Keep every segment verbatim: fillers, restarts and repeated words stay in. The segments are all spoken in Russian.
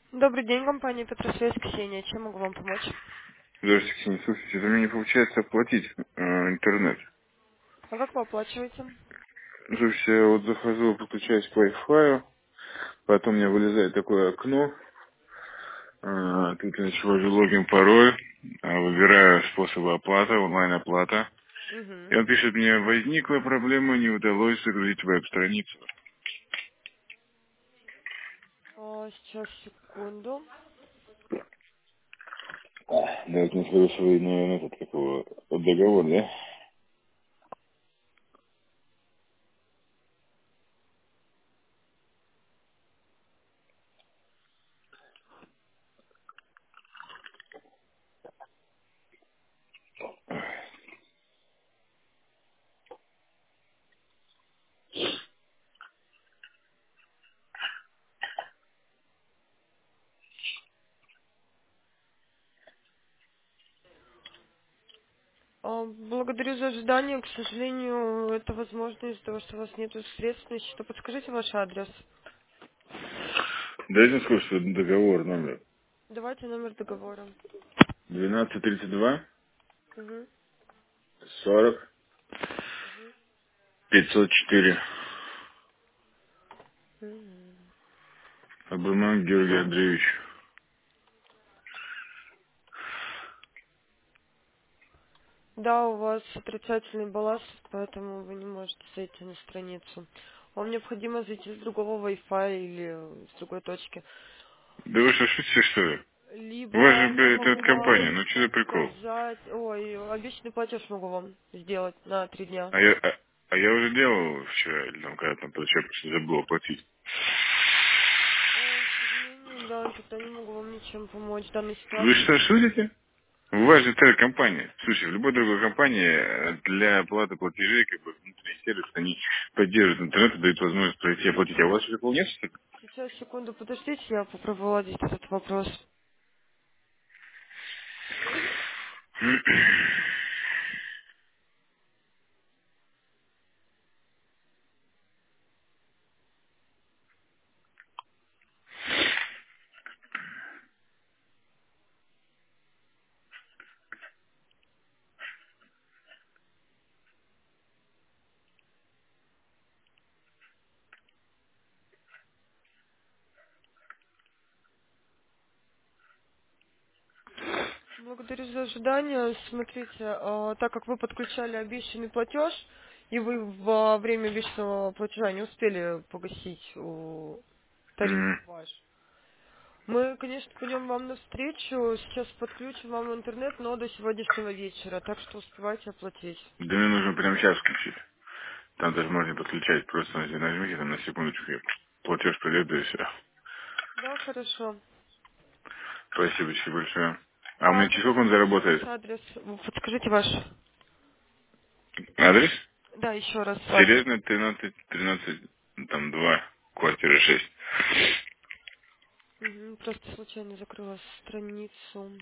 Добрый день, компания Петросвязь, Ксения. Чем могу вам помочь? Здравствуйте, Ксения. Слушайте, за меня не получается оплатить э, интернет. А как вы оплачиваете? Слушайте, я вот захожу, подключаюсь к Wi-Fi, потом у меня вылезает такое окно, э, тут я начал ввожу логин, пароль, э, выбираю способы оплаты, онлайн-оплата. И Угу. он пишет мне, возникла проблема, не удалось загрузить веб-страницу. А, сейчас, секунду. А, давайте мне скажу свой, наверное, этот, как его, вот договор, да? А, благодарю за ожидание. К сожалению, это возможно из-за того, что у вас нет средств на счету. Подскажите ваш адрес. Дайте мне скажу, что договор номер Давайте номер договора. двенадцать тридцать два Угу. сорок Угу. пятьсот четыре. Мгм. Абраман Георгий Андреевич. Да, у вас отрицательный баланс, поэтому вы не можете зайти на страницу. Вам необходимо зайти с другого Wi-Fi или с другой точки. Да вы что, шутите, что ли? У вас же, Либо я блядь, могу интернет-компания, вам ну что за прикол? подсказать... Ой, обещанный платеж могу вам сделать на три дня. А я, а, а я уже делал вчера, или там, когда там получаю, просто забыл оплатить. О, к сожалению, да, тогда не могу вам ничем помочь в данной Вы ситуации. что, шутите? У вас же телекомпания. Слушай, в любой другой компании э, для оплаты платежей, как бы, внутренний сервис, они поддерживают интернет и дают возможность пройти и оплатить. А у вас же такого нет, что ли? Сейчас, секунду, подождите, я попробую ладить этот вопрос. Благодарю за ожидание. Смотрите, э, так как вы подключали обещанный платеж, и вы во время обещанного платежа не успели погасить э, тариф М, ваш, мы, конечно, пойдем вам навстречу. Сейчас подключим вам интернет, но до сегодняшнего вечера, так что успевайте оплатить. Да мне нужно прямо сейчас включить. Там даже можно подключать, просто нажмите нажмите там на секундочку, и платеж придет, да и все. Да, хорошо. Спасибо большое. А у А меня через сколько он подождите, еще раз заработает? адрес. Вы подскажите ваш. Адрес? Да, еще раз адрес. Серьезно, тринадцать, тринадцать, там, два, квартира шесть. Мгм, просто случайно закрыла страницу.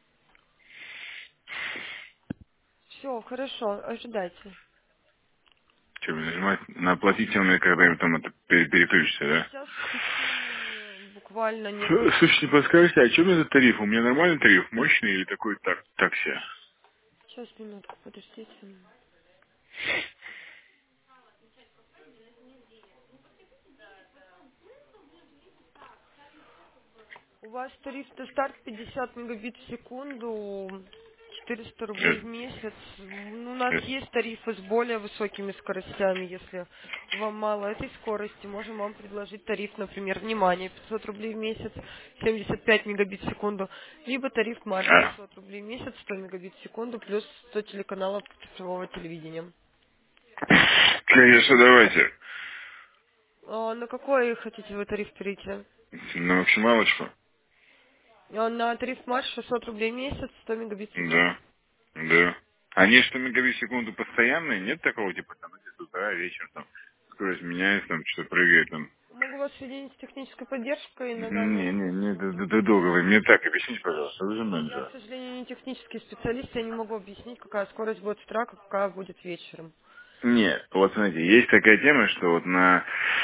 Все, хорошо, ожидайте. Что, мне нажимать? На оплатить у меня когда-нибудь там это пере- переключится, да? Сейчас в течение буквально Ш- нескольких Слушайте, не минут. подскажете, а что у меня за тариф? У меня нормальный тариф, мощный или такой так, такси? Сейчас, минутку, подождите. У вас тариф на старт пятьдесят мегабит в секунду, четыреста Э, рублей в месяц. Ну, у нас э, есть тарифы с более высокими скоростями. Если вам мало этой скорости, можем вам предложить тариф, например, внимание, пятьсот рублей в месяц, семьдесят пять мегабит в секунду, либо тариф марш А, шестьсот рублей в месяц, сто мегабит в секунду, плюс сто телеканалов цифрового телевидения. конечно, давайте. А на какой хотите вы тариф перейти? На максималочку? А на тариф марш шестьсот рублей в месяц, сто мегабит в секунду. Да, да. Они что мегабит в секунду постоянные? Нет такого, типа, там, с утра, вечером, там, скорость меняется, там, что-то прыгает, там. Могу вас соединить с технической поддержкой на данный Не, не, момент. не, это, это долго. Вы мне так объясните, пожалуйста, вы же Я, к менеджер. сожалению, не технический специалист, я не могу объяснить, какая скорость будет с утра, какая будет вечером. Нет, вот смотрите, есть такая тема, что вот на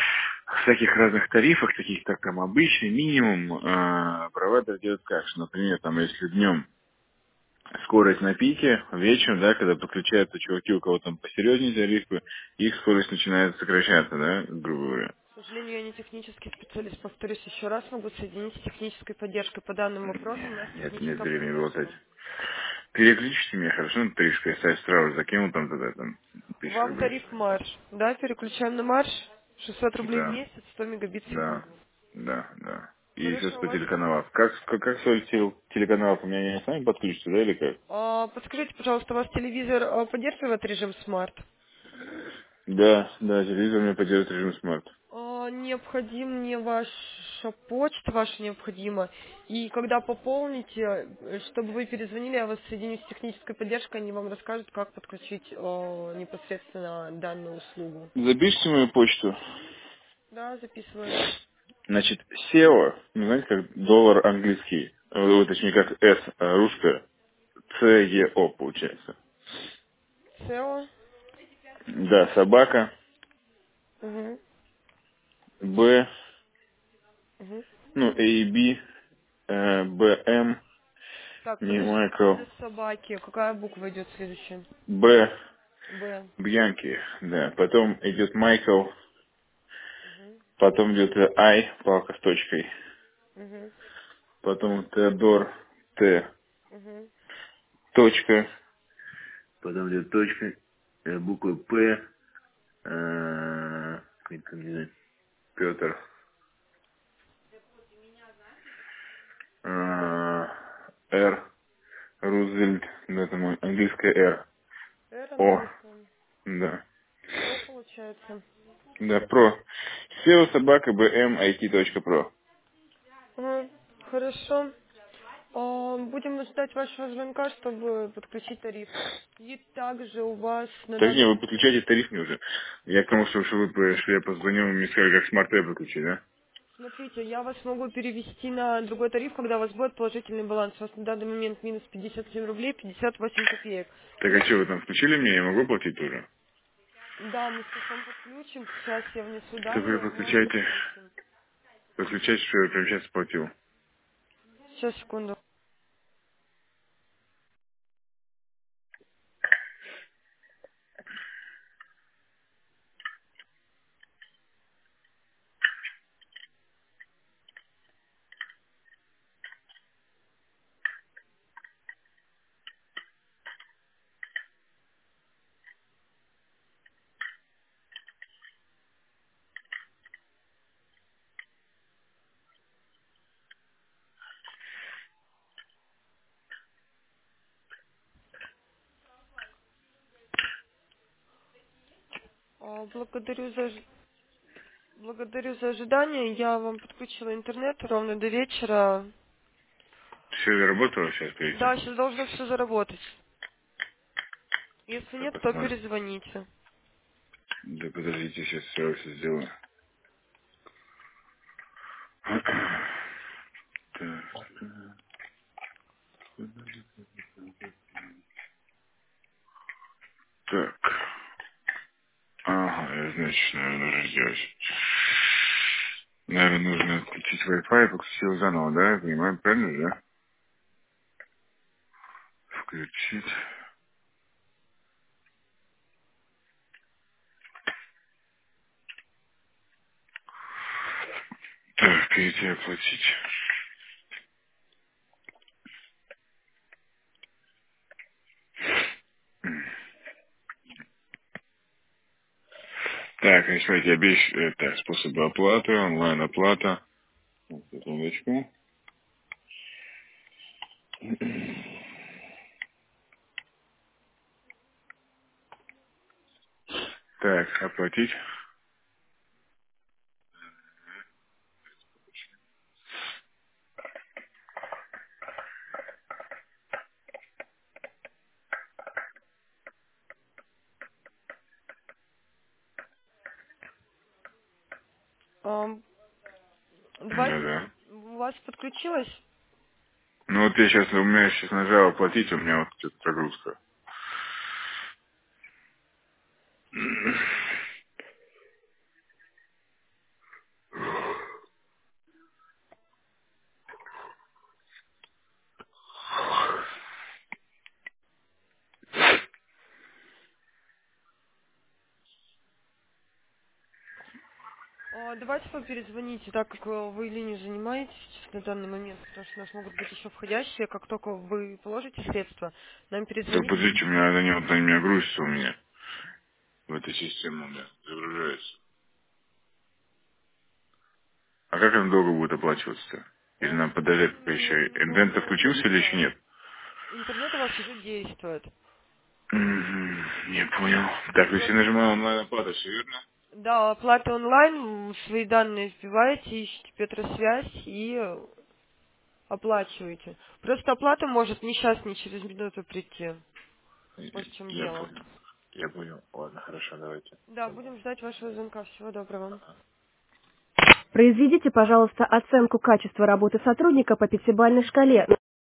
в всяких разных тарифах, таких как там обычный, минимум, э, провайдер делает как, что, например, там, если днем скорость на пике, вечером, да, когда подключаются чуваки, у кого там посерьезнее тарифы, их скорость начинает сокращаться, да, грубо говоря. К сожалению, я не технический специалист, повторюсь еще раз, могу соединить с технической поддержкой по данным вопросам, у нас Нет, нет техническая времени болтать. поддержка. Переключите меня, хорошо, на тридцать, я сайт сразу закинул там тогда, там, тысячу Вам рублей. тариф марш, да, переключаем на марш, шестьсот рублей в Да, месяц, сто мегабит в да, секунду. да, да. И сейчас Хорошо, у по вас... телеканалам. Как, как, как соль тел- телеканалов у меня не сами подключатся, да, или как? А, подскажите, пожалуйста, у вас телевизор а, поддерживает режим смарт? Да, да, телевизор мне поддерживает режим смарт. А, необходим мне ваша почта, ваша необходима. И когда пополните, э, чтобы вы перезвонили, я вас соединю с технической поддержкой, они вам расскажут, как подключить э, непосредственно данную услугу. Запишите мою почту. Да, записываю. Значит, сео, ну, знаете, как доллар английский, э, вот, точнее, как S э, русская, цео получается. сео. Да, собака, Угу. Б, Угу. ну, A и B, э, Б, М, Так, не подождите, Майкл, после собаки какая буква идет следующая? Б, Б. Бьянки, да. Потом идет Майкл, Угу. потом идет I, палка с точкой. Угу. Потом Теодор, Т, Угу. точка. Потом идет точка, э, буква П, э, как там, не знаю, Петр, э, Р, Рузвельт, да, там английская Р, Р О, английская. да. Про получается. Да, про. сео собака бм ай ти точка про. Ага, хорошо. А, будем ждать вашего звонка, чтобы подключить тариф. И также у вас на Так не, данный вы момент... подключаете тариф мне уже. Я к тому, что, что вы, что я позвонил, мне сказали, как смарт подключить, да? Смотрите, я вас могу перевести на другой тариф, когда у вас будет положительный баланс. У вас на данный момент минус пятьдесят семь рублей пятьдесят восемь копеек. Так а что, вы там включили мне, я могу платить тоже? Да, мы сейчас вам подключим. Сейчас я внесу Так вы данные, мы вам подключайте, подключим. подключайте, что я прямо сейчас платил. Сейчас, секунду. А, Благодарю за, ж- благодарю за ожидание. Я вам подключила интернет ровно до вечера. Все заработало сейчас, видите? Да, сейчас должно все заработать. Если Сейчас нет, то посмотрим. перезвоните. Да подождите, сейчас все, все сделаю. Так, так. Ага, я знаю, что наверное, нужно сделать. Наверное, нужно отключить Wi-Fi и подключить заново, да? Я понимаю, правильно, да? Включить. Так, перейти оплатить. Так, значит, смотрите, обещ... это способы оплаты, онлайн-оплата. Вот, секундочку. Так, оплатить. Ам, Давайте, Да-да. у вас подключилось? Ну вот я сейчас, у меня сейчас нажал оплатить, у меня вот что-то загрузка. А, Давайте вы перезвоните, так как э, вы линию занимаете сейчас на данный момент, потому что у нас могут быть еще входящие. Как только вы положите средства, нам Так, перезвоните. подождите, у меня они вот они у меня грузятся у меня. В этой системе у меня загружается. А как он долго будет оплачиваться-то? Или Он нам подождать пока еще? м, Эндент долго включился или еще да. нет? Интернет у вас уже действует. Мгм, не понял. Так, если Просто нажимаю онлайн оплата, все верно? да, оплата онлайн, м, свои данные вбиваете, ищите Петросвязь и э, оплачиваете. Просто оплата может не сейчас, не через минуту прийти. Вот в чем Я дело. понял. Я понял. Ладно, хорошо, давайте. Да, будем ждать вашего звонка. Всего доброго. Произведите, пожалуйста, оценку качества работы сотрудника по пятибалльной шкале.